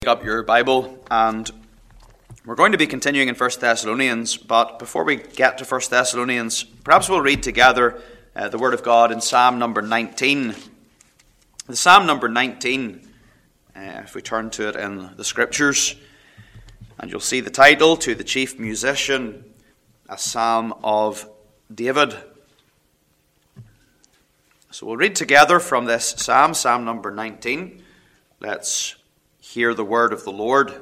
Pick up your Bible, and we're going to be continuing in 1 Thessalonians, but before we get to 1 Thessalonians, perhaps we'll read together the Word of God in Psalm number 19. The Psalm number 19, if we turn to it in the Scriptures, and you'll see the title, To the Chief Musician, a Psalm of David. So we'll read together from this Psalm, Psalm number 19. Let's hear the word of the Lord.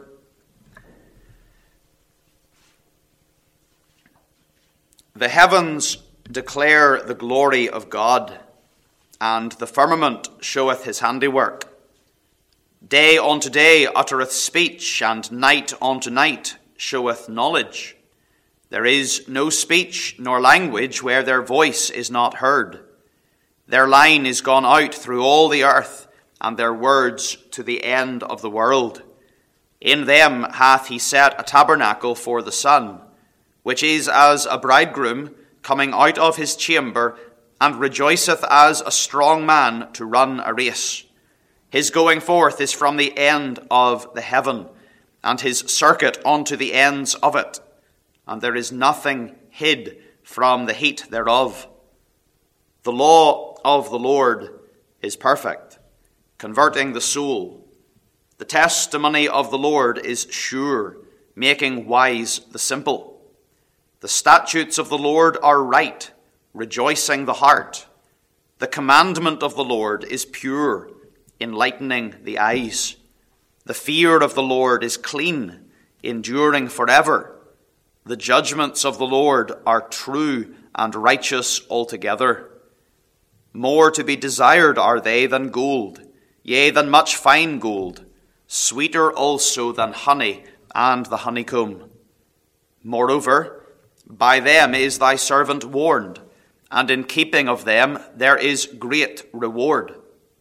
The heavens declare the glory of God, and the firmament showeth his handiwork. Day unto day uttereth speech, and night unto night showeth knowledge. There is no speech nor language where their voice is not heard. Their line is gone out through all the earth, and their words to the end of the world. In them hath he set a tabernacle for the sun, which is as a bridegroom coming out of his chamber, and rejoiceth as a strong man to run a race. His going forth is from the end of the heaven, and his circuit unto the ends of it, and there is nothing hid from the heat thereof. The law of the Lord is perfect, converting the soul. The testimony of the Lord is sure, making wise the simple. The statutes of the Lord are right, rejoicing the heart. The commandment of the Lord is pure, enlightening the eyes. The fear of the Lord is clean, enduring forever. The judgments of the Lord are true and righteous altogether. More to be desired are they than gold, yea, than much fine gold, sweeter also than honey and the honeycomb. Moreover, by them is thy servant warned, and in keeping of them there is great reward.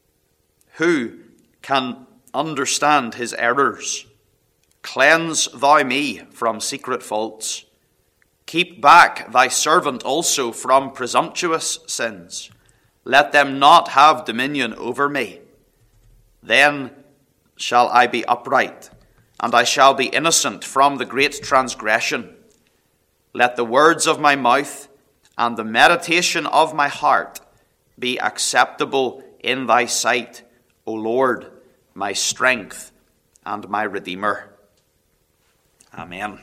Who can understand his errors? Cleanse thou me from secret faults. Keep back thy servant also from presumptuous sins. Let them not have dominion over me. Then shall I be upright, and I shall be innocent from the great transgression. Let the words of my mouth and the meditation of my heart be acceptable in thy sight, O Lord, my strength and my Redeemer. Amen.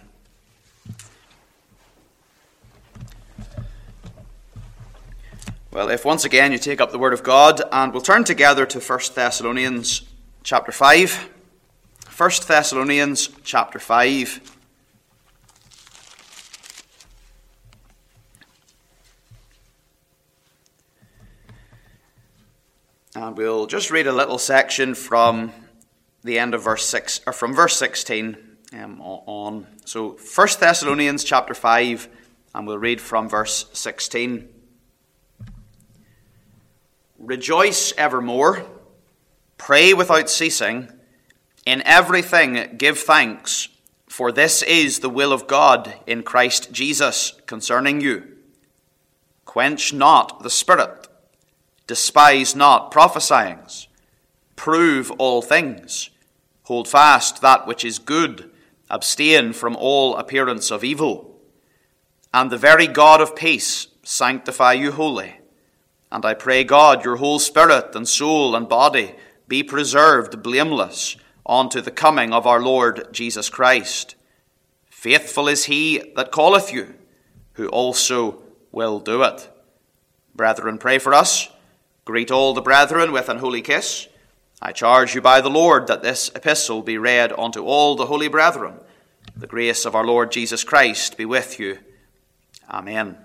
Well, if once again you take up the Word of God, and we'll turn together to 1 Thessalonians chapter 5. 1 Thessalonians chapter 5. And we'll just read a little section from the end of verse 6, or from verse 16 on. So 1 Thessalonians chapter 5, and we'll read from verse 16. Rejoice evermore, pray without ceasing, in everything give thanks, for this is the will of God in Christ Jesus concerning you. Quench not the spirit, despise not prophesyings, prove all things, hold fast that which is good, abstain from all appearance of evil. And the very God of peace sanctify you wholly. And I pray God your whole spirit and soul and body be preserved blameless unto the coming of our Lord Jesus Christ. Faithful is he that calleth you, who also will do it. Brethren, pray for us. Greet all the brethren with an holy kiss. I charge you by the Lord that this epistle be read unto all the holy brethren. The grace of our Lord Jesus Christ be with you. Amen.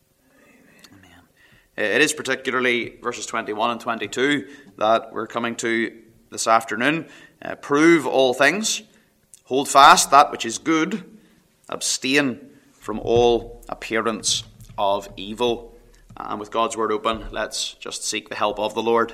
It is particularly verses 21 and 22 that we're coming to this afternoon. Prove all things, hold fast that which is good, abstain from all appearance of evil. And with God's word open, let's just seek the help of the Lord.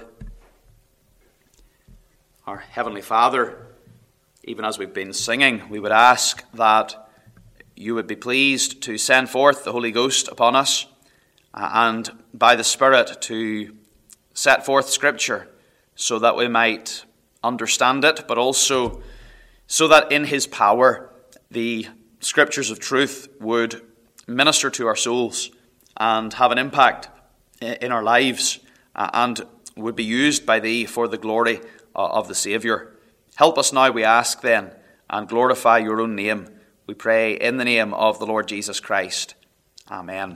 Our Heavenly Father, even as we've been singing, we would ask that you would be pleased to send forth the Holy Ghost upon us, and by the Spirit to set forth Scripture so that we might understand it, but also so that in his power the scriptures of truth would minister to our souls and have an impact in our lives and would be used by thee for the glory of the Saviour. Help us now, we ask then, and glorify your own name. We pray in the name of the Lord Jesus Christ. Amen.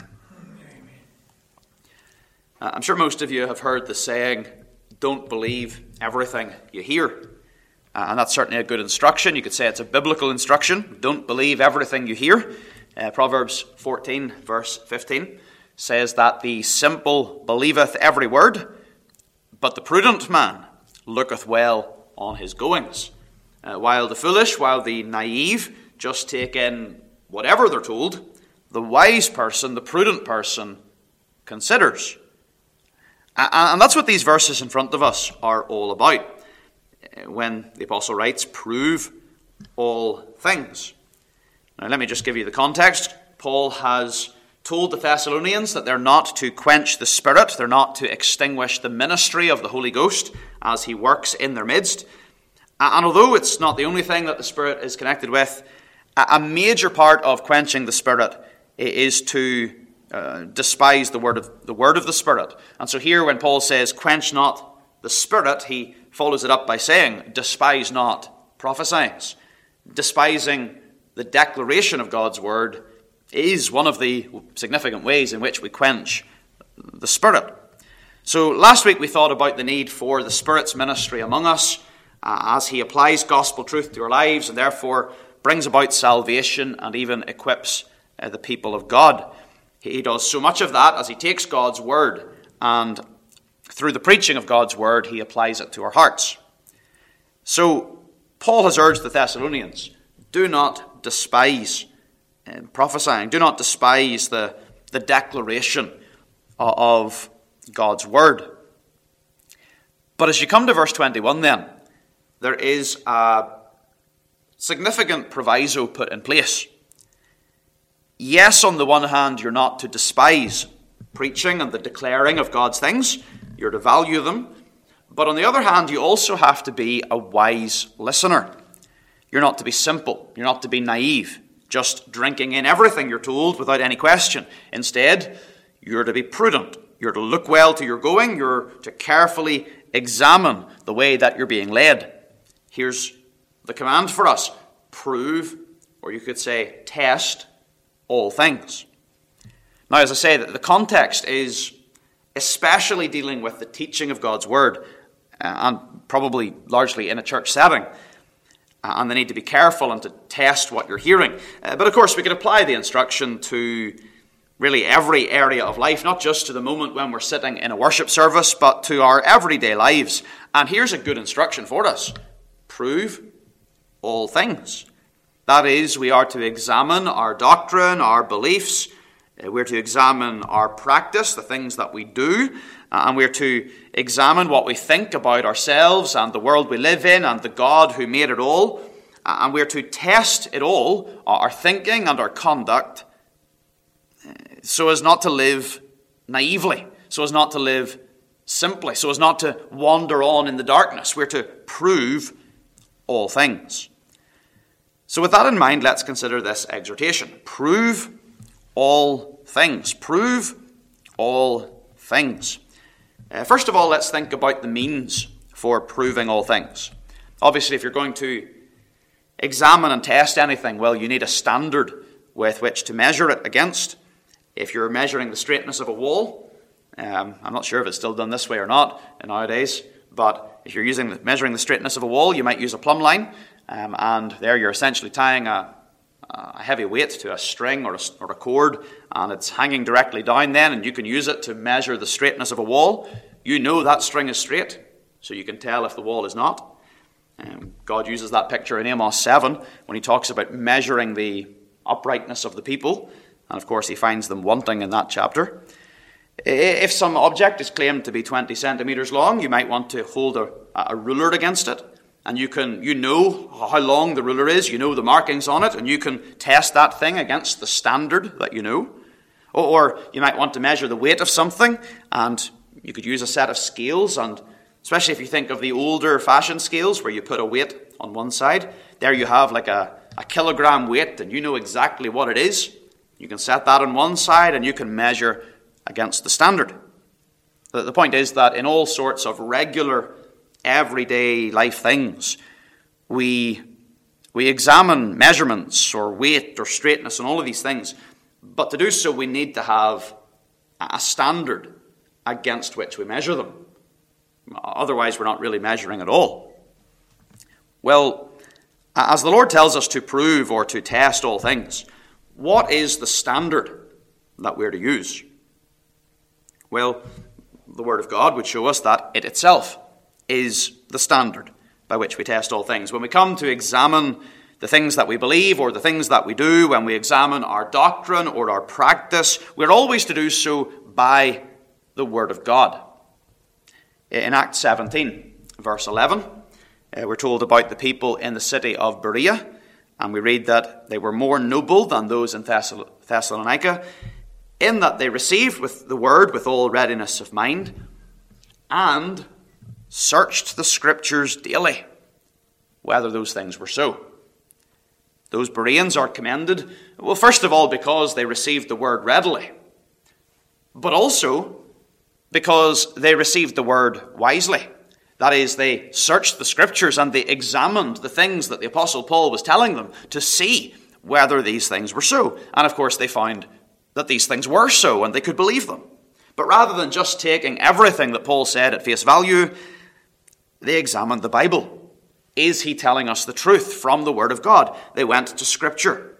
I'm sure most of you have heard the saying, don't believe everything you hear. And that's certainly a good instruction. You could say it's a biblical instruction. Don't believe everything you hear. Proverbs 14, verse 15, says that the simple believeth every word, but the prudent man looketh well on his goings. While the foolish, while the naive just take in whatever they're told, the wise person, the prudent person, considers. And that's what these verses in front of us are all about. When the apostle writes, prove all things. Now let me just give you the context. Paul has told the Thessalonians that they're not to quench the Spirit, they're not to extinguish the ministry of the Holy Ghost as he works in their midst. And although it's not the only thing that the Spirit is connected with, a major part of quenching the Spirit is to despise the word of the Spirit. And so here when Paul says, quench not the Spirit, he follows it up by saying, despise not prophesying. Despising the declaration of God's word is one of the significant ways in which we quench the Spirit. So last week we thought about the need for the Spirit's ministry among us as he applies gospel truth to our lives and therefore brings about salvation and even equips the people of God. He does so much of that as he takes God's word and through the preaching of God's word he applies it to our hearts. So Paul has urged the Thessalonians, do not despise prophesying. Do not despise the declaration of God's word. But as you come to verse 21 then, there is a significant proviso put in place. Yes, on the one hand, you're not to despise preaching and the declaring of God's things. You're to value them. But on the other hand, you also have to be a wise listener. You're not to be simple. You're not to be naive, just drinking in everything you're told without any question. Instead, you're to be prudent. You're to look well to your going. You're to carefully examine the way that you're being led. Here's the command for us. Prove, or you could say test, all things. Now, as I say, the context is especially dealing with the teaching of God's word, and probably largely in a church setting. And the need to be careful and to test what you're hearing. But of course, we could apply the instruction to really every area of life, not just to the moment when we're sitting in a worship service, but to our everyday lives. And here's a good instruction for us. Prove all things. That is, we are to examine our doctrine, our beliefs. We're to examine our practice, the things that we do. And we're to examine what we think about ourselves and the world we live in and the God who made it all. And we're to test it all, our thinking and our conduct, so as not to live naively, so as not to live simply, so as not to wander on in the darkness. We're to prove all things. So with that in mind, let's consider this exhortation. Prove all things. Prove all things. First of all, let's think about the means for proving all things. Obviously, if you're going to examine and test anything, well, you need a standard with which to measure it against. If you're measuring the straightness of a wall, I'm not sure if it's still done this way or not nowadays, but if you're measuring the straightness of a wall, you might use a plumb line, and there you're essentially tying a heavy weight to a string or a cord, and it's hanging directly down then, and you can use it to measure the straightness of a wall. You know that string is straight, so you can tell if the wall is not. God uses that picture in Amos 7 when he talks about measuring the uprightness of the people, and of course he finds them wanting in that chapter. If some object is claimed to be 20 centimeters long, you might want to hold a ruler against it. And you know how long the ruler is, you know the markings on it, and you can test that thing against the standard that you know. Or you might want to measure the weight of something, and you could use a set of scales, and especially if you think of the older fashioned scales where you put a weight on one side. There you have like a kilogram weight, and you know exactly what it is. You can set that on one side, and you can measure against the standard. The point is that in all sorts of regular, everyday life things, we examine measurements or weight or straightness and all of these things. But to do so, we need to have a standard against which we measure them. Otherwise, we're not really measuring at all. Well, as the Lord tells us to prove or to test all things, what is the standard that we're to use? Well, the Word of God would show us that it itself is the standard by which we test all things. When we come to examine the things that we believe or the things that we do, when we examine our doctrine or our practice, we're always to do so by the Word of God. In Acts 17, verse 11, we're told about the people in the city of Berea, and we read that they were more noble than those in Thessalonica, in that they received with the word with all readiness of mind, and searched the Scriptures daily, whether those things were so. Those Bereans are commended, well, first of all, because they received the word readily, but also because they received the word wisely. That is, they searched the Scriptures and they examined the things that the Apostle Paul was telling them to see whether these things were so. And of course, they found that these things were so and they could believe them. But rather than just taking everything that Paul said at face value, they examined the Bible. Is he telling us the truth from the Word of God? They went to Scripture.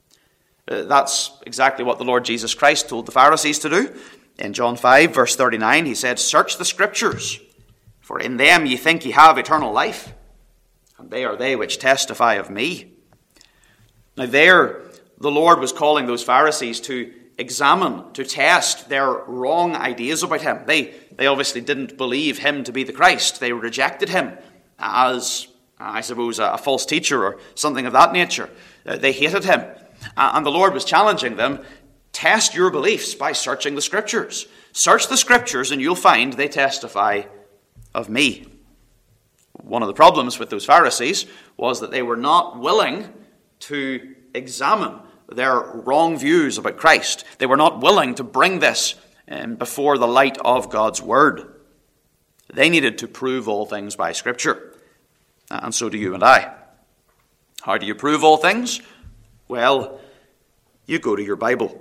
That's exactly what the Lord Jesus Christ told the Pharisees to do. In John 5, verse 39, he said, "Search the Scriptures, for in them ye think ye have eternal life, and they are they which testify of me." Now there, the Lord was calling those Pharisees to examine, to test their wrong ideas about him. They obviously didn't believe him to be the Christ. They rejected him as, I suppose, a false teacher or something of that nature. They hated him. And the Lord was challenging them, test your beliefs by searching the Scriptures. Search the Scriptures and you'll find they testify of me. One of the problems with those Pharisees was that they were not willing to examine their wrong views about Christ. They were not willing to bring this before the light of God's Word. They needed to prove all things by Scripture. And so do you and I. How do you prove all things? Well, you go to your Bible.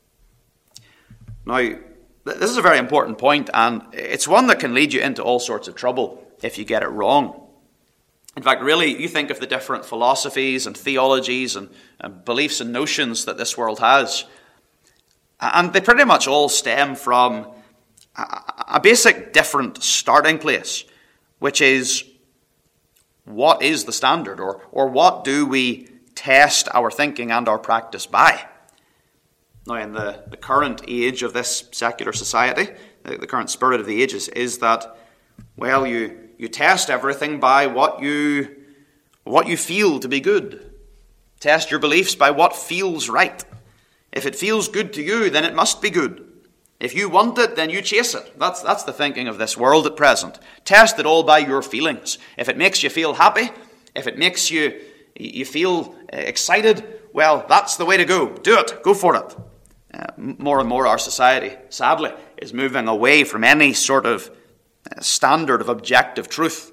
Now, this is a very important point, and it's one that can lead you into all sorts of trouble if you get it wrong. In fact, really, you think of the different philosophies and theologies and beliefs and notions that this world has, and they pretty much all stem from a basic different starting place, which is, what is the standard, or what do we test our thinking and our practice by? Now, in the current age of this secular society, the current spirit of the age is that, well, you test everything by what you feel to be good. Test your beliefs by what feels right. If it feels good to you, then it must be good. If you want it, then you chase it. That's the thinking of this world at present. Test it all by your feelings. If it makes you feel happy, if it makes you feel excited, well, that's the way to go. Do it. Go for it. More and more our society, sadly, is moving away from any sort of standard of objective truth.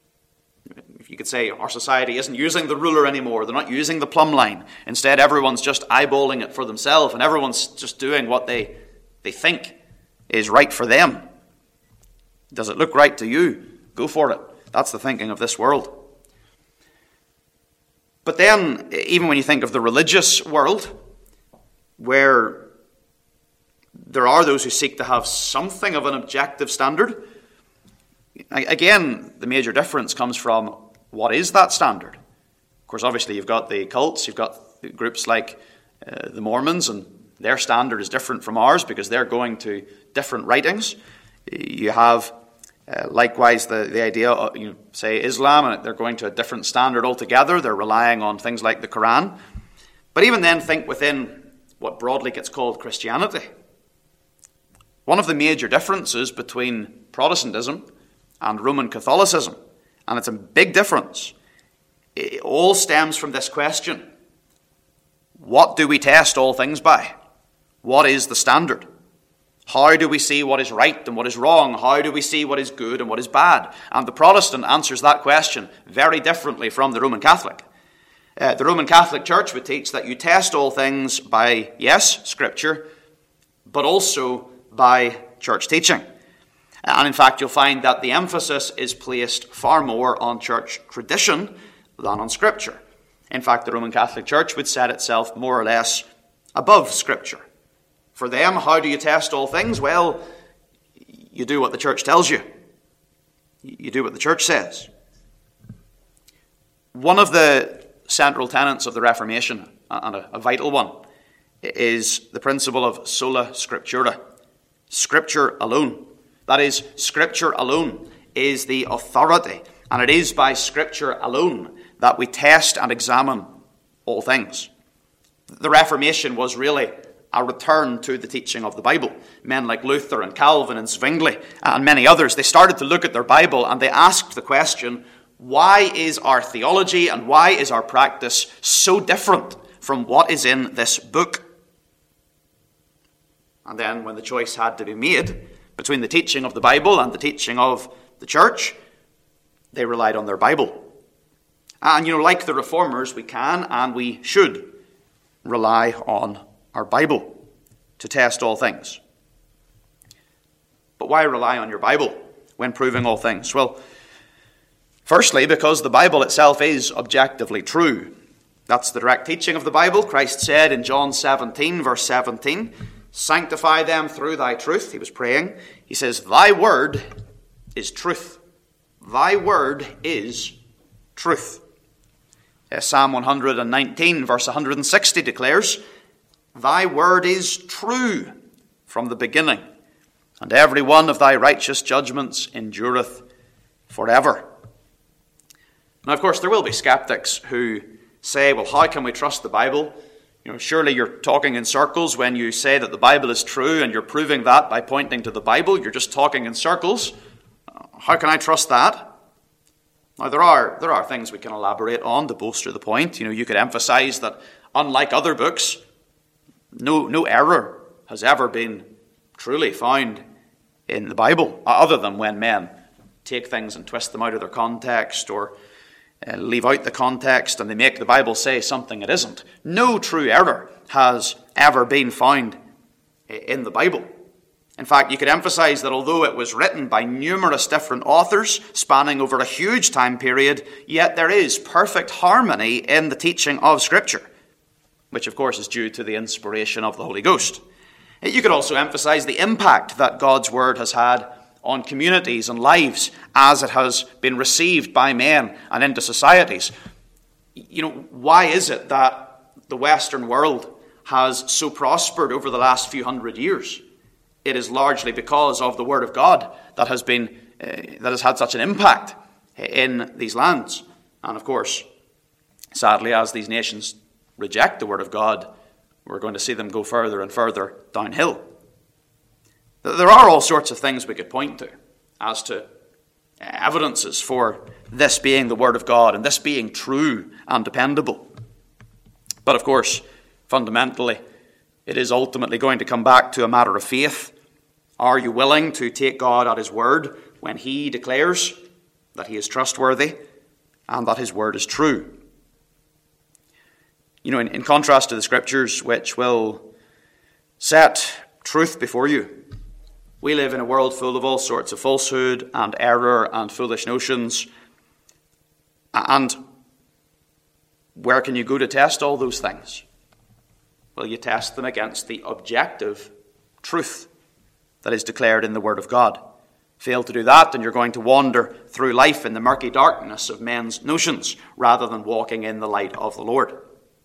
If you could say our society isn't using the ruler anymore, they're not using the plumb line. Instead, everyone's just eyeballing it for themselves, and everyone's just doing what they think is right for them. Does it look right to you? Go for it. That's the thinking of this world. But then, even when you think of the religious world, where there are those who seek to have something of an objective standard, again, the major difference comes from what is that standard. Of course, obviously, you've got the cults, you've got groups like the Mormons, and their standard is different from ours because they're going to different writings. You have, likewise, the idea of, say, Islam, and they're going to a different standard altogether. They're relying on things like the Quran. But even then, think within what broadly gets called Christianity. One of the major differences between Protestantism and Roman Catholicism, and it's a big difference, It all stems from this question. What do we test all things by? What is the standard? How do we see what is right and what is wrong? How do we see what is good and what is bad? And the Protestant answers that question very differently from the Roman Catholic. The Roman Catholic Church would teach that you test all things by, yes, Scripture, but also by church teaching. And in fact, you'll find that the emphasis is placed far more on church tradition than on Scripture. In fact, the Roman Catholic Church would set itself more or less above Scripture. For them, how do you test all things? Well, you do what the church tells you. You do what the church says. One of the central tenets of the Reformation, and a vital one, is the principle of sola scriptura, Scripture alone. That is, Scripture alone is the authority, and it is by Scripture alone that we test and examine all things. The Reformation was really a return to the teaching of the Bible. Men like Luther and Calvin and Zwingli and many others, they started to look at their Bible and they asked the question, why is our theology and why is our practice so different from what is in this book? And then when the choice had to be made between the teaching of the Bible and the teaching of the church, they relied on their Bible. And like the Reformers, we can and we should rely on our Bible to test all things. But why rely on your Bible when proving all things? Well, firstly, because the Bible itself is objectively true. That's the direct teaching of the Bible. Christ said in John 17, verse 17, "Sanctify them through thy truth." He was praying. He says, "Thy word is truth." Thy word is truth. Psalm 119, verse 160 declares, "Thy word is true from the beginning, and every one of thy righteous judgments endureth forever." Now, of course, there will be skeptics who say, well, how can we trust the Bible? Surely you're talking in circles when you say that the Bible is true, and you're proving that by pointing to the Bible. You're just talking in circles. How can I trust that? Now, there are things we can elaborate on to bolster the point. You could emphasize that unlike other books, no error has ever been truly found in the Bible, other than when men take things and twist them out of their context or leave out the context and they make the Bible say something it isn't. No true error has ever been found in the Bible. In fact, you could emphasize that although it was written by numerous different authors spanning over a huge time period, yet there is perfect harmony in the teaching of Scripture, which of course is due to the inspiration of the Holy Ghost. You could also emphasize the impact that God's Word has had on communities and lives as it has been received by men and into societies. Why is it that the Western world has so prospered over the last few hundred years? It is largely because of the Word of God that has had such an impact in these lands. And of course, sadly, as these nations reject the Word of God, we're going to see them go further and further downhill. There are all sorts of things we could point to as to evidences for this being the Word of God and this being true and dependable. But of course, fundamentally, it is ultimately going to come back to a matter of faith. Are you willing to take God at His word when He declares that He is trustworthy and that His word is true? In contrast to the Scriptures, which will set truth before you, we live in a world full of all sorts of falsehood and error and foolish notions. And where can you go to test all those things? Well, you test them against the objective truth that is declared in the Word of God. Fail to do that, and you're going to wander through life in the murky darkness of men's notions rather than walking in the light of the Lord.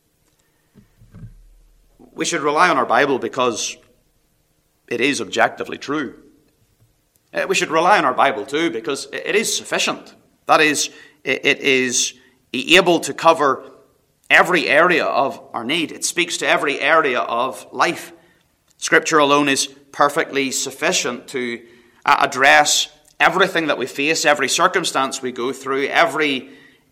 We should rely on our Bible because it is objectively true. We should rely on our Bible too because it is sufficient. That is, it is able to cover every area of our need. It speaks to every area of life. Scripture alone is perfectly sufficient to address everything that we face, every circumstance we go through, every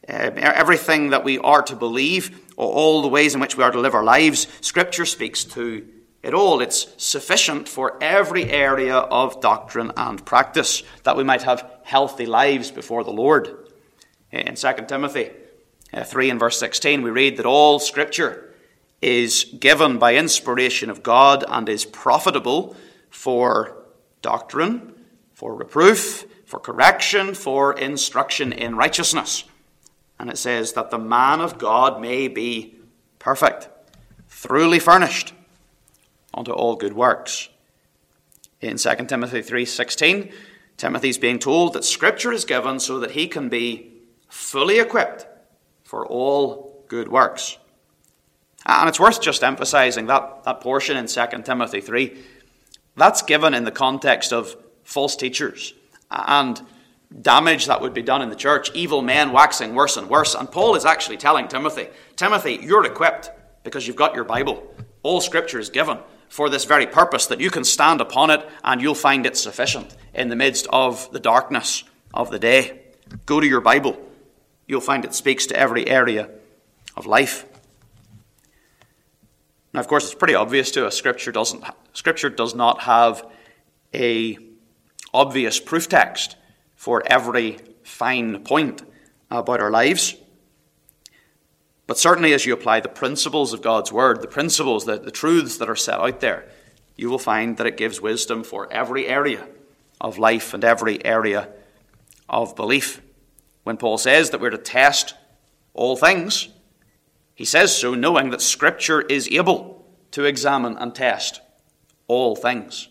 everything that we are to believe, all the ways in which we are to live our lives, Scripture speaks to it all. It's sufficient for every area of doctrine and practice, that we might have healthy lives before the Lord. In 2 Timothy 3 and verse 16, we read that all Scripture is given by inspiration of God and is profitable for doctrine, for reproof, for correction, for instruction in righteousness. And it says that the man of God may be perfect, thoroughly furnished unto all good works. In 2 Timothy 3:16, Timothy's being told that Scripture is given so that he can be fully equipped for all good works. And it's worth just emphasizing that portion in 2 Timothy 3. That's given in the context of false teachers and damage that would be done in the church, evil men waxing worse and worse. And Paul is actually telling Timothy, you're equipped because you've got your Bible. All Scripture is given for this very purpose, that you can stand upon it and you'll find it sufficient in the midst of the darkness of the day. Go to your Bible. You'll find it speaks to every area of life. Now, of course, it's pretty obvious to us, Scripture does not have a obvious proof text for every fine point about our lives. But certainly as you apply the principles of God's Word, the principles, the truths that are set out there, you will find that it gives wisdom for every area of life and every area of belief. When Paul says that we're to test all things, he says so knowing that Scripture is able to examine and test all things.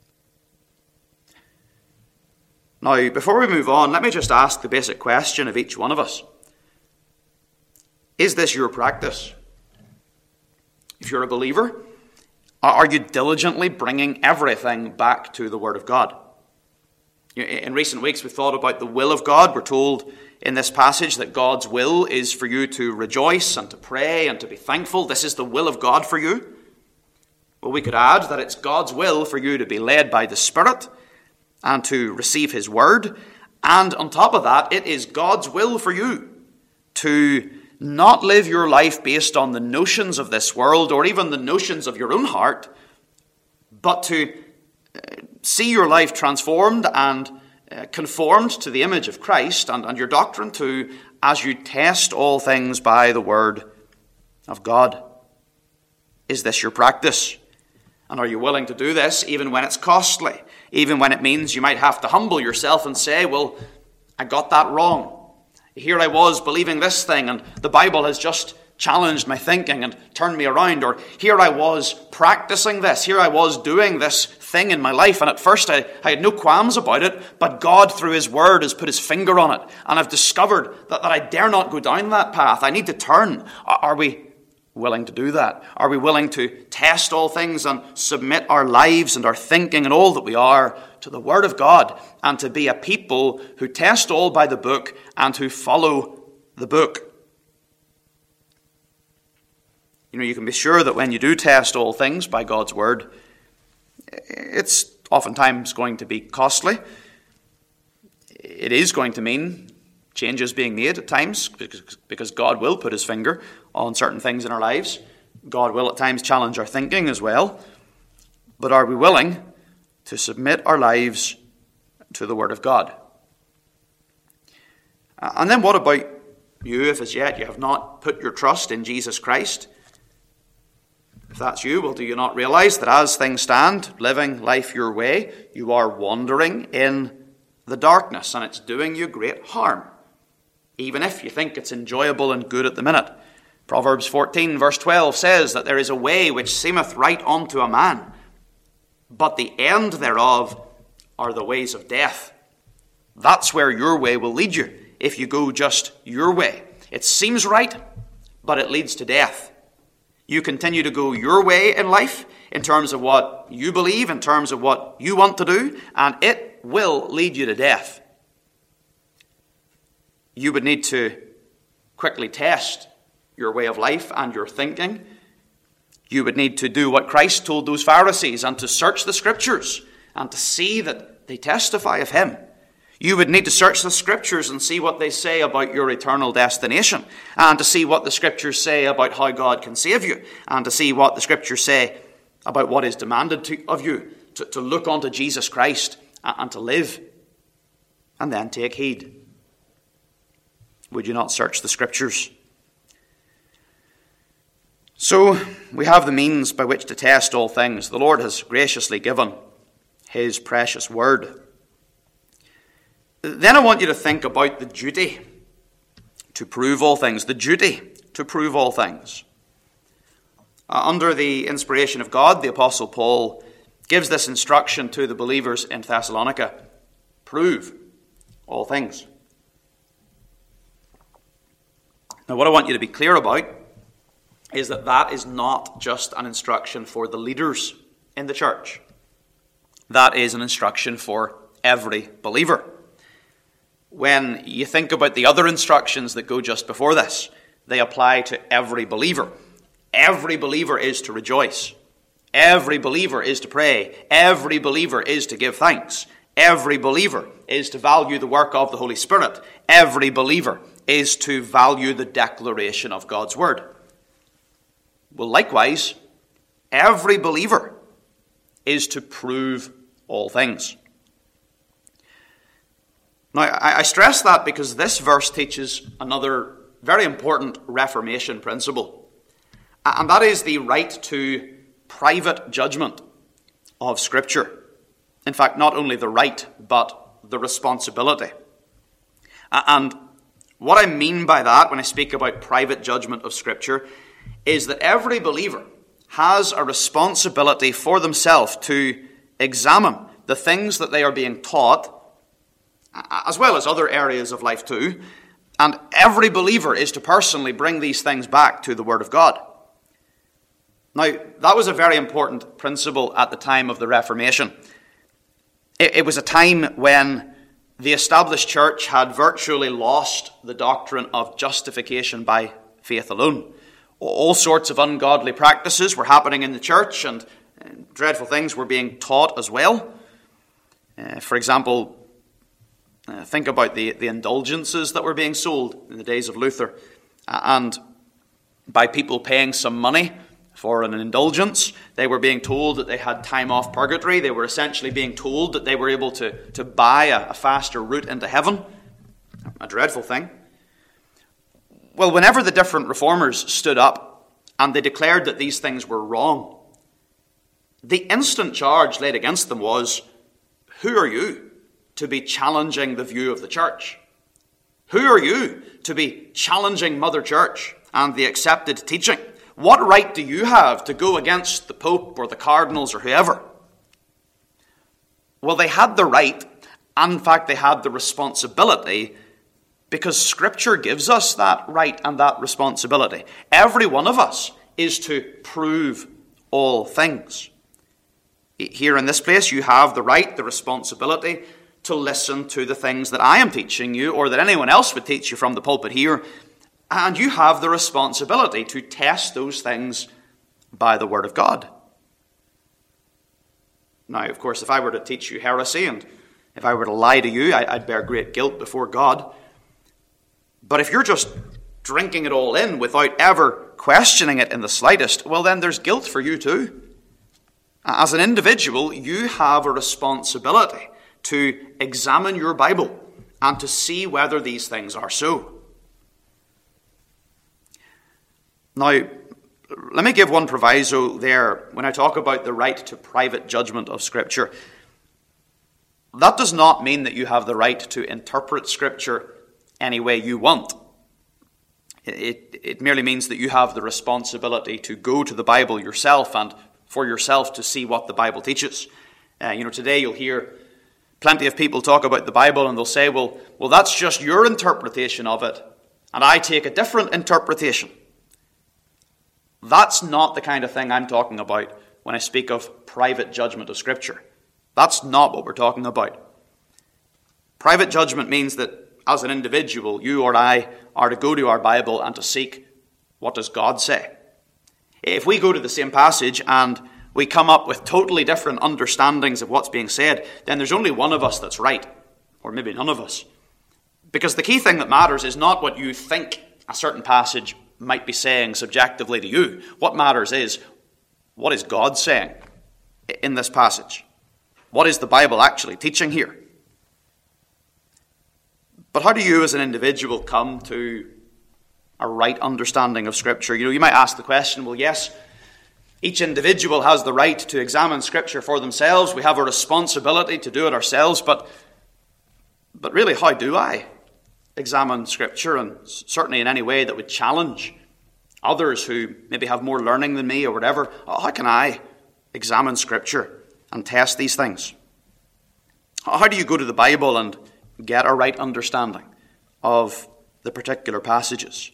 Now, before we move on, let me just ask the basic question of each one of us. Is this your practice? If you're a believer, are you diligently bringing everything back to the Word of God? In recent weeks, we've thought about the will of God. We're told in this passage that God's will is for you to rejoice and to pray and to be thankful. This is the will of God for you. Well, we could add that it's God's will for you to be led by the Spirit and to receive His Word. And on top of that, it is God's will for you to not live your life based on the notions of this world or even the notions of your own heart, but to see your life transformed and conformed to the image of Christ and your doctrine too, as you test all things by the Word of God. Is this your practice? And are you willing to do this even when it's costly? Even when it means you might have to humble yourself and say, well, I got that wrong. Here I was believing this thing and the Bible has just challenged my thinking and turned me around. Or here I was practicing this. Here I was doing this thing in my life. And at first I had no qualms about it. But God through His Word has put His finger on it. And I've discovered that I dare not go down that path. I need to turn. Are we willing to do that? Are we willing to test all things and submit our lives and our thinking and all that we are to the Word of God, and to be a people who test all by the book and who follow the book? You can be sure that when you do test all things by God's Word, it's oftentimes going to be costly. It is going to mean changes being made at times, because God will put His finger on certain things in our lives. God will at times challenge our thinking as well. But are we willing to submit our lives to the Word of God? And then what about you, if as yet you have not put your trust in Jesus Christ? If that's you, well, do you not realize that as things stand, living life your way, you are wandering in the darkness, and it's doing you great harm, even if you think it's enjoyable and good at the minute? Proverbs 14 verse 12 says that there is a way which seemeth right unto a man, but the end thereof are the ways of death. That's where your way will lead you if you go just your way. It seems right, but it leads to death. You continue to go your way in life in terms of what you believe, in terms of what you want to do, and it will lead you to death. You would need to quickly test your way of life and your thinking. You would need to do what Christ told those Pharisees and to search the Scriptures and to see that they testify of Him. You would need to search the Scriptures and see what they say about your eternal destination, and to see what the Scriptures say about how God can save you, and to see what the Scriptures say about what is demanded of you, to look unto Jesus Christ and to live, and then take heed. Would you not search the Scriptures? So, we have the means by which to test all things. The Lord has graciously given His precious word. Then I want you to think about the duty to prove all things. The duty to prove all things. Under the inspiration of God, the Apostle Paul gives this instruction to the believers in Thessalonica: prove all things. Now, what I want you to be clear about is that that is not just an instruction for the leaders in the church. That is an instruction for every believer. When you think about the other instructions that go just before this, they apply to every believer. Every believer is to rejoice. Every believer is to pray. Every believer is to give thanks. Every believer is to value the work of the Holy Spirit. Every believer is to value the declaration of God's word. Well, likewise, every believer is to prove all things. Now, I stress that because this verse teaches another very important Reformation principle, and that is the right to private judgment of Scripture. In fact, not only the right, but the responsibility. And what I mean by that when I speak about private judgment of Scripture is that every believer has a responsibility for themselves to examine the things that they are being taught, as well as other areas of life too, and every believer is to personally bring these things back to the Word of God. Now, that was a very important principle at the time of the Reformation. It was a time when the established church had virtually lost the doctrine of justification by faith alone. All sorts of ungodly practices were happening in the church, and dreadful things were being taught as well. For example, think about the indulgences that were being sold in the days of Luther. And by people paying some money for an indulgence, they were being told that they had time off purgatory. They were essentially being told that they were able to buy a faster route into heaven. A dreadful thing. Well, whenever the different reformers stood up and they declared that these things were wrong, the instant charge laid against them was, who are you to be challenging the view of the church? Who are you to be challenging Mother Church and the accepted teaching? What right do you have to go against the Pope or the Cardinals or whoever? Well, they had the right, and in fact they had the responsibility, because Scripture gives us that right and that responsibility. Every one of us is to prove all things. Here in this place, you have the right, the responsibility to listen to the things that I am teaching you, or that anyone else would teach you from the pulpit here. And you have the responsibility to test those things by the Word of God. Now, of course, if I were to teach you heresy, and if I were to lie to you, I'd bear great guilt before God. But if you're just drinking it all in without ever questioning it in the slightest, well, then there's guilt for you too. As an individual, you have a responsibility to examine your Bible and to see whether these things are so. Now, let me give one proviso there when I talk about the right to private judgment of Scripture. That does not mean that you have the right to interpret Scripture any way you want. It merely means that you have the responsibility to go to the Bible yourself and for yourself to see what the Bible teaches. Today you'll hear plenty of people talk about the Bible and they'll say, well, that's just your interpretation of it, and I take a different interpretation. That's not the kind of thing I'm talking about when I speak of private judgment of Scripture. That's not what we're talking about. Private judgment means that as an individual, you or I are to go to our Bible and to seek, what does God say? If we go to the same passage and we come up with totally different understandings of what's being said, then there's only one of us that's right. or maybe none of us. Because the key thing that matters is not what you think a certain passage might be saying subjectively to you. What matters is, what is God saying in this passage? What is the Bible actually teaching here? But how do you as an individual come to a right understanding of Scripture? You might ask the question, well, yes, each individual has the right to examine Scripture for themselves. We have a responsibility to do it ourselves, but really, how do I examine Scripture, and certainly in any way that would challenge others who maybe have more learning than me or whatever? How can I examine Scripture and test these things? How do you go to the Bible and get a right understanding of the particular passages?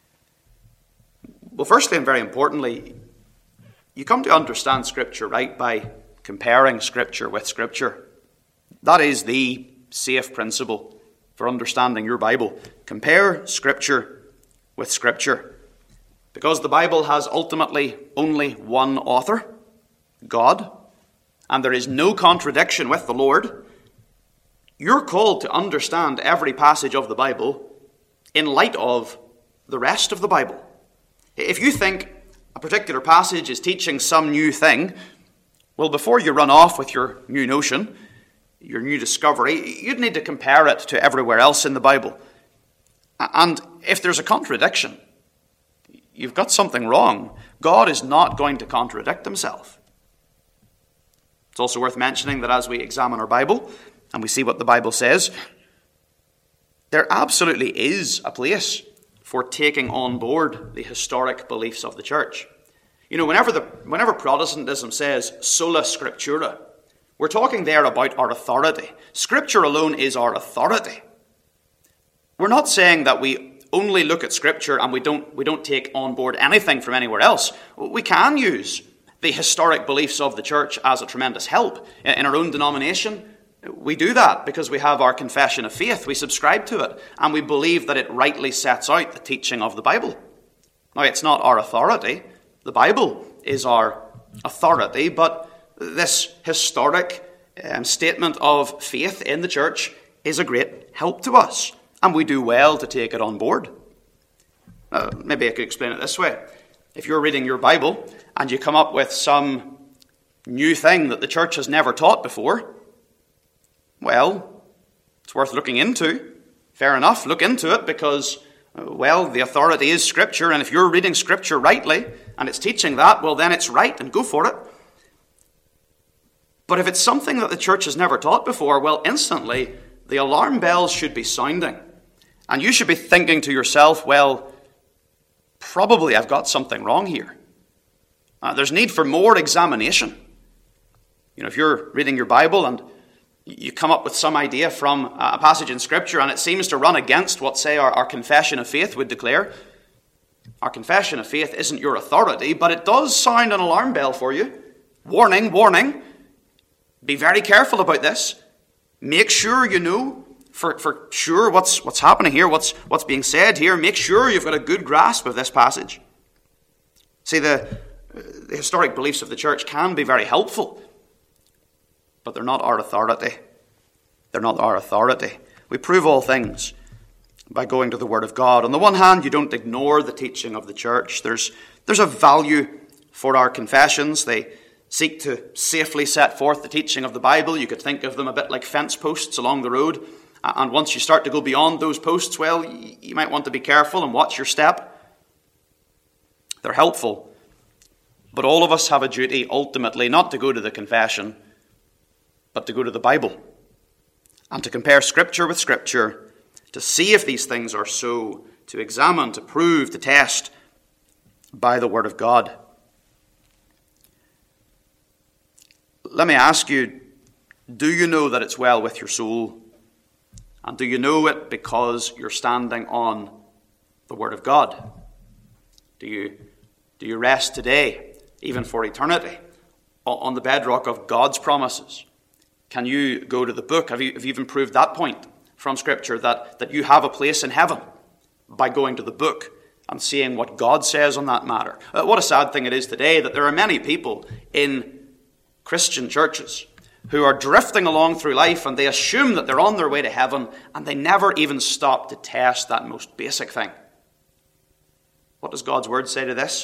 Well, firstly and very importantly, you come to understand Scripture right by comparing Scripture with Scripture. That is the safe principle for understanding your Bible. Compare Scripture with Scripture. Because the Bible has ultimately only one author, God, and there is no contradiction with the Lord, you're called to understand every passage of the Bible in light of the rest of the Bible. If you think a particular passage is teaching some new thing, well, before you run off with your new notion, your new discovery, you'd need to compare it to everywhere else in the Bible. And if there's a contradiction, you've got something wrong. God is not going to contradict himself. It's also worth mentioning that as we examine our Bible and we see what the Bible says, there absolutely is a place for taking on board the historic beliefs of the church. Whenever Protestantism says sola scriptura, we're talking there about our authority. Scripture alone is our authority. We're not saying that we only look at Scripture and we don't take on board anything from anywhere else. We can use the historic beliefs of the church as a tremendous help. In our own denomination, we do that because we have our confession of faith. We subscribe to it, and we believe that it rightly sets out the teaching of the Bible. Now, it's not our authority. The Bible is our authority, but this historic statement of faith in the church is a great help to us, and we do well to take it on board. Maybe I could explain it this way. If you're reading your Bible and you come up with some new thing that the church has never taught before, well, it's worth looking into. Fair enough, look into it because, the authority is Scripture, and if you're reading Scripture rightly and it's teaching that, well, then it's right and go for it. But if it's something that the church has never taught before, well, instantly the alarm bells should be sounding. And you should be thinking to yourself, well, probably I've got something wrong here. There's need for more examination. If you're reading your Bible and you come up with some idea from a passage in Scripture and it seems to run against what, say, our confession of faith would declare, our confession of faith isn't your authority, but it does sound an alarm bell for you. Warning, warning. Be very careful about this. Make sure you know for sure what's happening here, what's being said here. Make sure you've got a good grasp of this passage. See, the historic beliefs of the church can be very helpful, but they're not our authority. They're not our authority. We prove all things by going to the Word of God. On the one hand, you don't ignore the teaching of the church. There's a value for our confessions. They seek to safely set forth the teaching of the Bible. You could think of them a bit like fence posts along the road. And once you start to go beyond those posts, well, you might want to be careful and watch your step. They're helpful. But all of us have a duty, ultimately, not to go to the confession, but to go to the Bible and to compare Scripture with Scripture, to see if these things are so, to examine, to prove, to test by the Word of God. Let me ask you, do you know that it's well with your soul? And do you know it because you're standing on the Word of God? Do you rest today, even for eternity, on the bedrock of God's promises? Can you go to the book? Have you even proved that point from Scripture, that you have a place in heaven by going to the book and seeing what God says on that matter? What a sad thing it is today that there are many people in Christian churches who are drifting along through life and they assume that they're on their way to heaven and they never even stop to test that most basic thing. What does God's word say to this?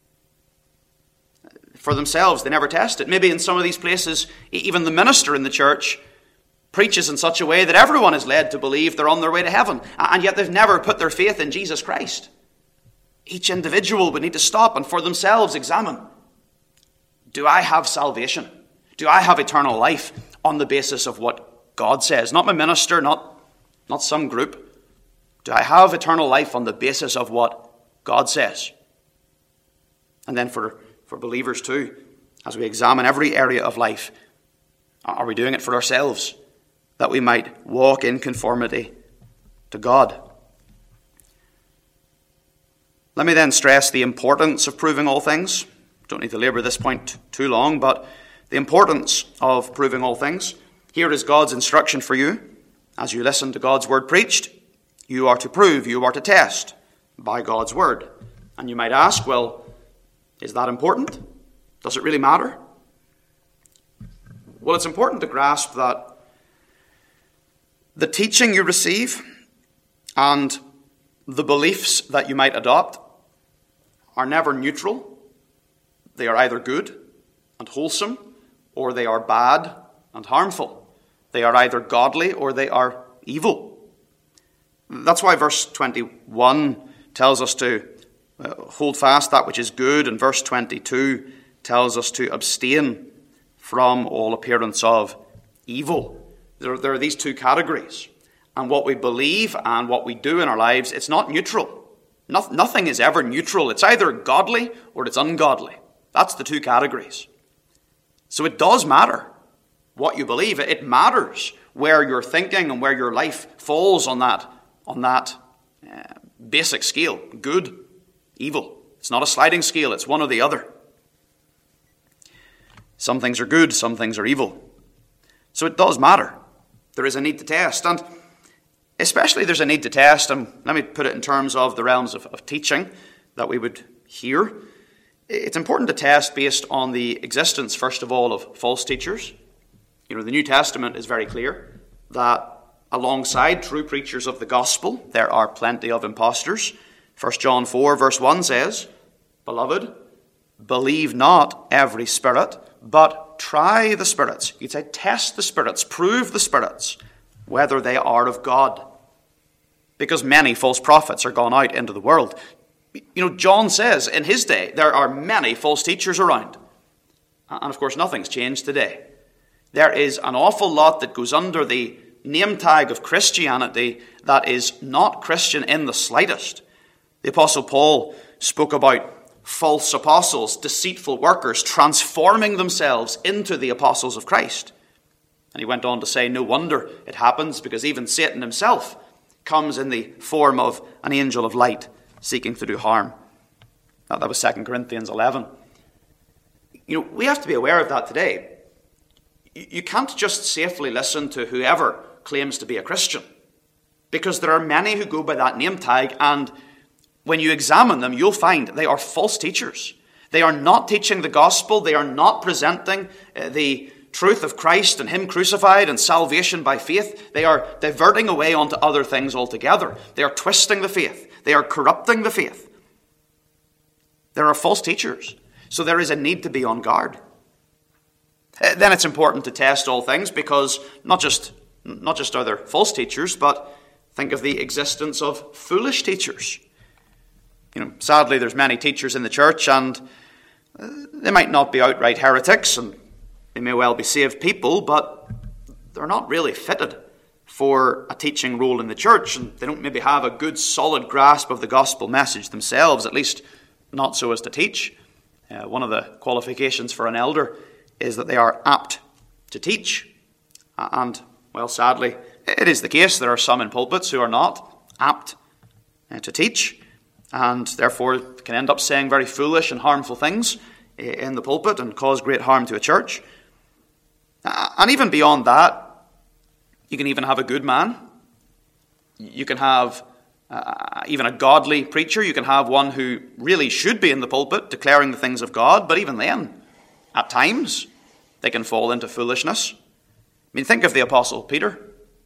For themselves, they never test it. Maybe in some of these places, even the minister in the church preaches in such a way that everyone is led to believe they're on their way to heaven, and yet they've never put their faith in Jesus Christ. Each individual would need to stop and for themselves examine, do I have salvation? Do I have eternal life on the basis of what God says? Not my minister, not some group. Do I have eternal life on the basis of what God says? And then for believers too, as we examine every area of life, are we doing it for ourselves, that we might walk in conformity to God? Let me then stress the importance of proving all things. Don't need to labour this point too long, but the importance of proving all things. Here is God's instruction for you. As you listen to God's word preached, you are to prove, you are to test by God's word. And you might ask, well, is that important? Does it really matter? Well, it's important to grasp that the teaching you receive and the beliefs that you might adopt are never neutral. They are either good and wholesome, or they are bad and harmful. They are either godly or they are evil. That's why verse 21 tells us to hold fast that which is good, and verse 22 tells us to abstain from all appearance of evil. There are these two categories. And what we believe and what we do in our lives, it's not neutral. Nothing is ever neutral. It's either godly or it's ungodly. That's the two categories. So it does matter what you believe. It matters where your thinking and where your life falls on that basic scale. Good, evil. It's not a sliding scale. It's one or the other. Some things are good, some things are evil. So it does matter. There is a need to test. And especially there's a need to test, and let me put it in terms of the realms of teaching that we would hear. It's important to test based on the existence, first of all, of false teachers. The New Testament is very clear that alongside true preachers of the gospel, there are plenty of impostors. 1 John 4 verse 1 says, Beloved, believe not every spirit, but try the spirits. You'd say test the spirits, prove the spirits, whether they are of God. Because many false prophets are gone out into the world. John says in his day, there are many false teachers around. And of course, nothing's changed today. There is an awful lot that goes under the name tag of Christianity that is not Christian in the slightest. The Apostle Paul spoke about false apostles, deceitful workers, transforming themselves into the apostles of Christ. And he went on to say, no wonder it happens, because even Satan himself comes in the form of an angel of light, seeking to do harm. That was 2 Corinthians 11. We have to be aware of that today. You can't just safely listen to whoever claims to be a Christian, because there are many who go by that name tag, and when you examine them, you'll find they are false teachers. They are not teaching the gospel. They are not presenting the truth of Christ and Him crucified and salvation by faith. They are diverting away onto other things altogether. They are twisting the faith. They are corrupting the faith. There are false teachers. So there is a need to be on guard. Then it's important to test all things, because not just are there false teachers, but think of the existence of foolish teachers. Sadly, there's many teachers in the church, and they might not be outright heretics, and they may well be saved people, but they're not really fitted for a teaching role in the church, and they don't maybe have a good, solid grasp of the gospel message themselves, at least not so as to teach. One of the qualifications for an elder is that they are apt to teach. And, well, sadly, it is the case. There are some in pulpits who are not apt to teach, and therefore can end up saying very foolish and harmful things in the pulpit and cause great harm to a church. And even beyond that, you can even have a good man. You can have even a godly preacher. You can have one who really should be in the pulpit declaring the things of God, but even then, at times, they can fall into foolishness. mean, think of the Apostle Peter.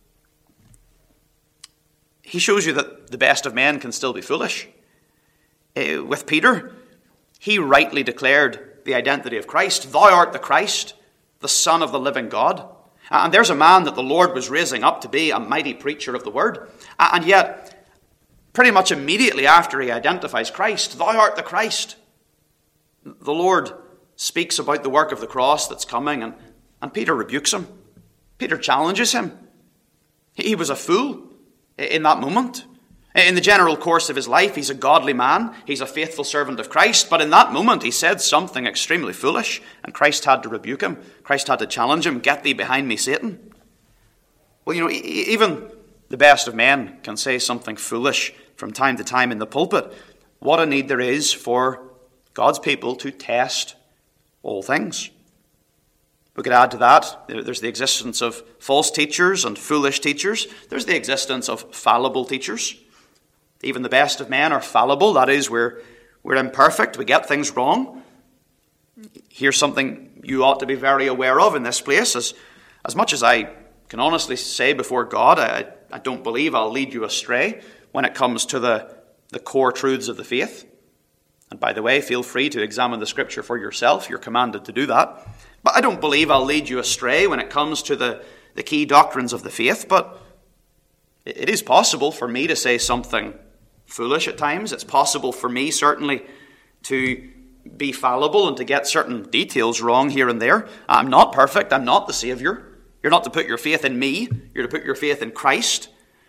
He shows you that the best of men can still be foolish. With Peter, he rightly declared the identity of Christ. Thou art the Christ, the Son of the living God. And there's a man that the Lord was raising up to be a mighty preacher of the word. And yet, pretty much immediately after he identifies Christ, thou art the Christ, the Lord speaks about the work of the cross that's coming, and Peter rebukes him. Peter challenges him. He was a fool in that moment. In the general course of his life, he's a godly man. He's a faithful servant of Christ. But in that moment, he said something extremely foolish, and Christ had to rebuke him. Christ had to challenge him. Get thee behind me, Satan. Well, even the best of men can say something foolish from time to time in the pulpit. What a need there is for God's people to test all things. We could add to that, there's the existence of false teachers and foolish teachers. There's the existence of fallible teachers. Even the best of men are fallible. That is, we're imperfect. We get things wrong. Here's something you ought to be very aware of in this place. As much as I can honestly say before God, I don't believe I'll lead you astray when it comes to the core truths of the faith. And by the way, feel free to examine the Scripture for yourself. You're commanded to do that. But I don't believe I'll lead you astray when it comes to the key doctrines of the faith. But it is possible for me to say something foolish at times. It's possible for me, certainly, to be fallible and to get certain details wrong here and there. I'm not perfect. I'm not the Saviour. You're not to put your faith in me. You're to put your faith in Christ.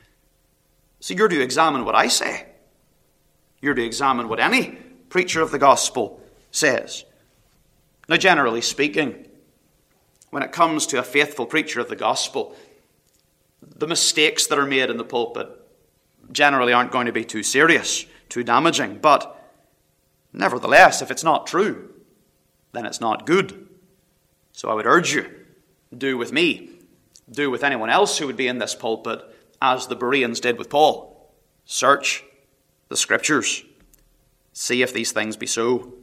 So you're to examine what I say. You're to examine what any preacher of the gospel says. Now, generally speaking, when it comes to a faithful preacher of the gospel, the mistakes that are made in the pulpit generally aren't going to be too serious, too damaging. But nevertheless, if it's not true, then it's not good. So I would urge you, do with me, do with anyone else who would be in this pulpit, as the Bereans did with Paul. Search the Scriptures. See if these things be so.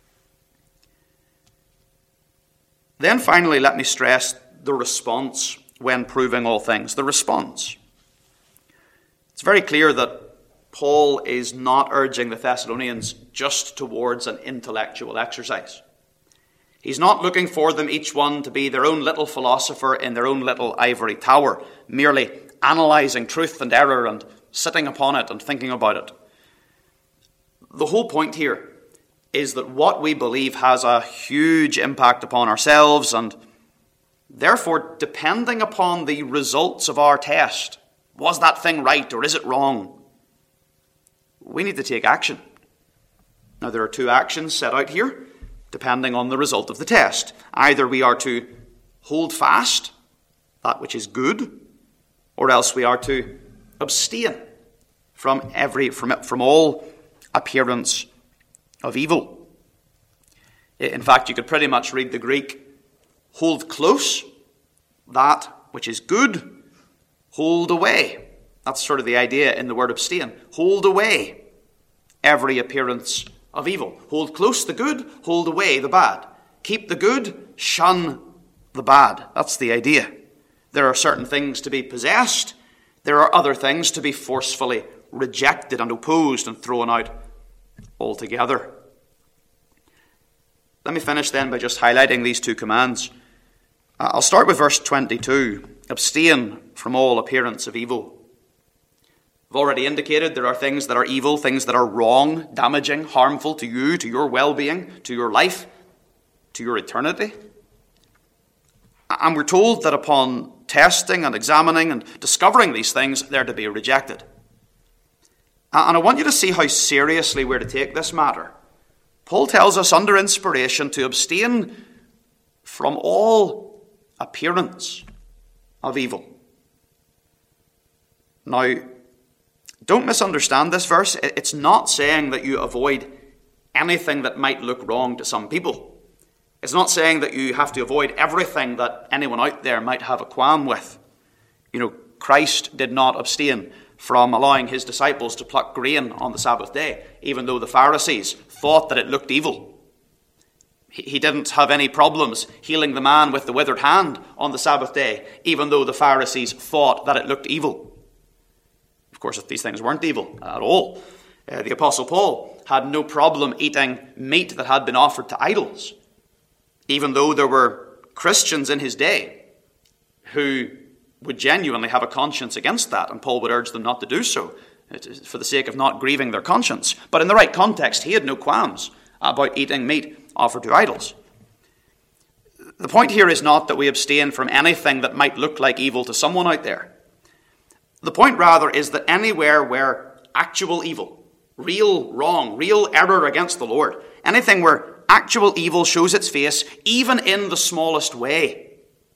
Then finally, let me stress the response when proving all things. The response. It's very clear that Paul is not urging the Thessalonians just towards an intellectual exercise. He's not looking for them, each one, to be their own little philosopher in their own little ivory tower, merely analysing truth and error and sitting upon it and thinking about it. The whole point here is that what we believe has a huge impact upon ourselves, and therefore, depending upon the results of our test, was that thing right or is it wrong? We need to take action. Now, there are two actions set out here, depending on the result of the test. Either we are to hold fast that which is good, or else we are to abstain from all appearance of evil. In fact, you could pretty much read the Greek, hold close that which is good, hold away. That's sort of the idea in the word abstain. Hold away every appearance of evil. Hold close the good, hold away the bad. Keep the good, shun the bad. That's the idea. There are certain things to be possessed. There are other things to be forcefully rejected and opposed and thrown out altogether. Let me finish then by just highlighting these two commands. I'll start with verse 22. Abstain from all appearance of evil. I've already indicated there are things that are evil, things that are wrong, damaging, harmful to you, to your well-being, to your life, to your eternity. And we're told that upon testing and examining and discovering these things, they're to be rejected. And I want you to see how seriously we're to take this matter. Paul tells us under inspiration to abstain from all appearance of evil. Now, don't misunderstand this verse. It's not saying that you avoid anything that might look wrong to some people. It's not saying that you have to avoid everything that anyone out there might have a qualm with. Christ did not abstain from allowing his disciples to pluck grain on the Sabbath day, even though the Pharisees thought that it looked evil. He didn't have any problems healing the man with the withered hand on the Sabbath day, even though the Pharisees thought that it looked evil. Of course, if these things weren't evil at all, the Apostle Paul had no problem eating meat that had been offered to idols, even though there were Christians in his day who would genuinely have a conscience against that, and Paul would urge them not to do so, for the sake of not grieving their conscience. But in the right context, he had no qualms about eating meat offered to idols. The point here is not that we abstain from anything that might look like evil to someone out there. The point rather is that anywhere where actual evil, real wrong, real error against the Lord, anything where actual evil shows its face, even in the smallest way,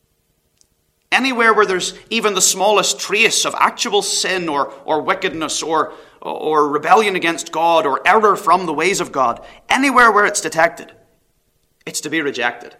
anywhere where there's even the smallest trace of actual sin or wickedness or rebellion against God or error from the ways of God, anywhere where it's detected, it's to be rejected.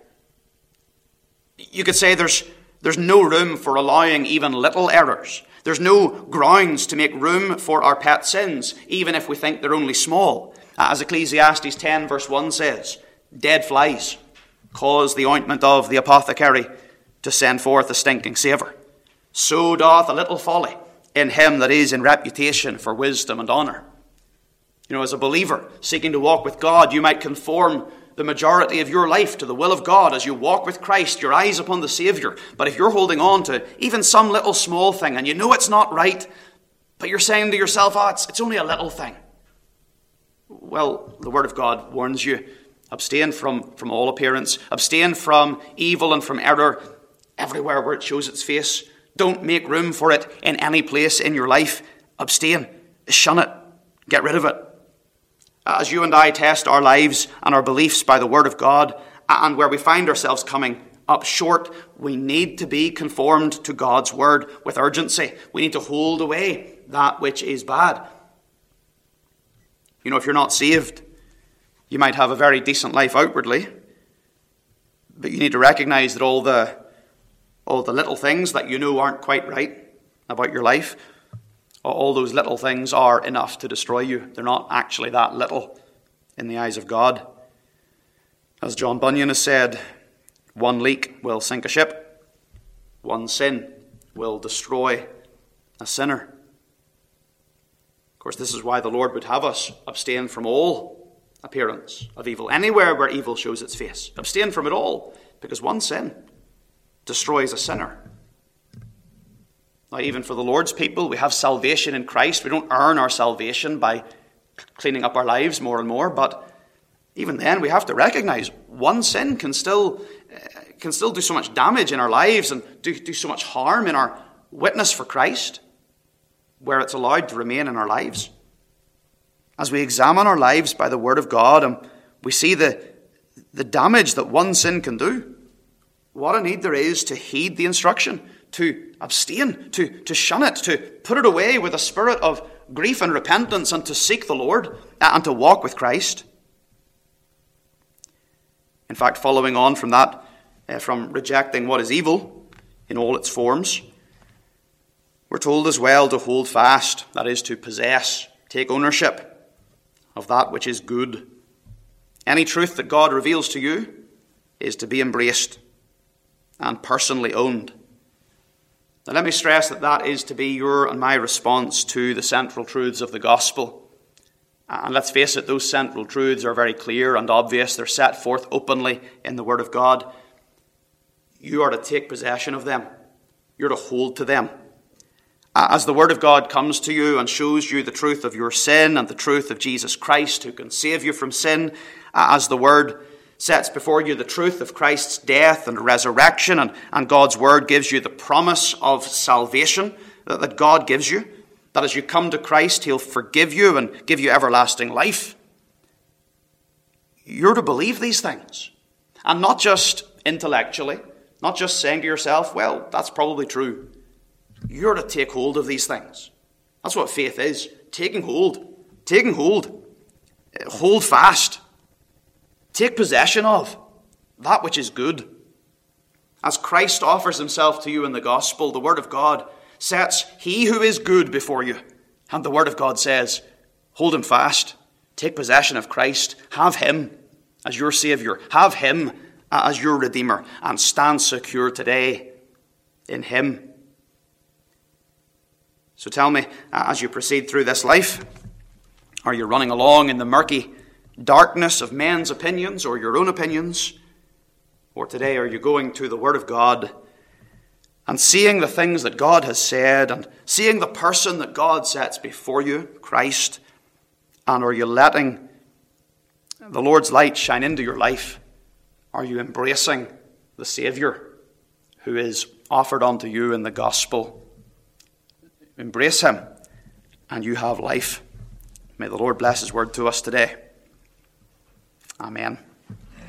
You could say there's no room for allowing even little errors. There's no grounds to make room for our pet sins, even if we think they're only small. As Ecclesiastes 10 verse 1 says, dead flies cause the ointment of the apothecary to send forth a stinking savour. So doth a little folly in him that is in reputation for wisdom and honour. You know, as a believer seeking to walk with God, you might conform the majority of your life to the will of God as you walk with Christ, your eyes upon the Saviour. But if you're holding on to even some little small thing and you know it's not right, but you're saying to yourself, it's only a little thing. Well, the Word of God warns you, abstain from all appearance, abstain from evil and from error everywhere where it shows its face. Don't make room for it in any place in your life. Abstain, shun it, get rid of it. As you and I test our lives and our beliefs by the Word of God, and where we find ourselves coming up short, we need to be conformed to God's Word with urgency. We need to hold away that which is bad. You know, if you're not saved, you might have a very decent life outwardly, but you need to recognize that all the little things that you know aren't quite right about your life, all those little things are enough to destroy you. They're not actually that little in the eyes of God. As John Bunyan has said, one leak will sink a ship. One sin will destroy a sinner. Of course, this is why the Lord would have us abstain from all appearance of evil. Anywhere where evil shows its face, abstain from it all, because one sin destroys a sinner. Now, even for the Lord's people, we have salvation in Christ. We don't earn our salvation by cleaning up our lives more and more, but even then we have to recognize one sin can still do so much damage in our lives and do so much harm in our witness for Christ, where it's allowed to remain in our lives. As we examine our lives by the Word of God and we see the damage that one sin can do, what a need there is to heed the instruction, to abstain, to shun it, to put it away with a spirit of grief and repentance, and to seek the Lord and to walk with Christ. In fact, following on from that, from rejecting what is evil in all its forms, we're told as well to hold fast, that is to possess, take ownership of that which is good. Any truth that God reveals to you is to be embraced and personally owned. Now let me stress that is to be your and my response to the central truths of the gospel. And let's face it, those central truths are very clear and obvious. They're set forth openly in the Word of God. You are to take possession of them. You're to hold to them. As the Word of God comes to you and shows you the truth of your sin and the truth of Jesus Christ who can save you from sin, as the Word sets before you the truth of Christ's death and resurrection, and God's Word gives you the promise of salvation that God gives you, that as you come to Christ, He'll forgive you and give you everlasting life. You're to believe these things, and not just intellectually, not just saying to yourself, well, that's probably true. You're to take hold of these things. That's what faith is, taking hold, hold fast. Take possession of that which is good. As Christ offers himself to you in the gospel, the Word of God sets he who is good before you. And the Word of God says, hold him fast. Take possession of Christ. Have him. as your Saviour. Have him as your Redeemer, and stand secure today in him. So tell me, as you proceed through this life, are you running along in the murky darkness of men's opinions or your own opinions? Or today are you going to the Word of God and seeing the things that God has said and seeing the person that God sets before you, Christ? And are you letting the Lord's light shine into your life? Are you embracing the Saviour who is offered unto you in the gospel? Embrace him and you have life. May the Lord bless his word to us today. Amen.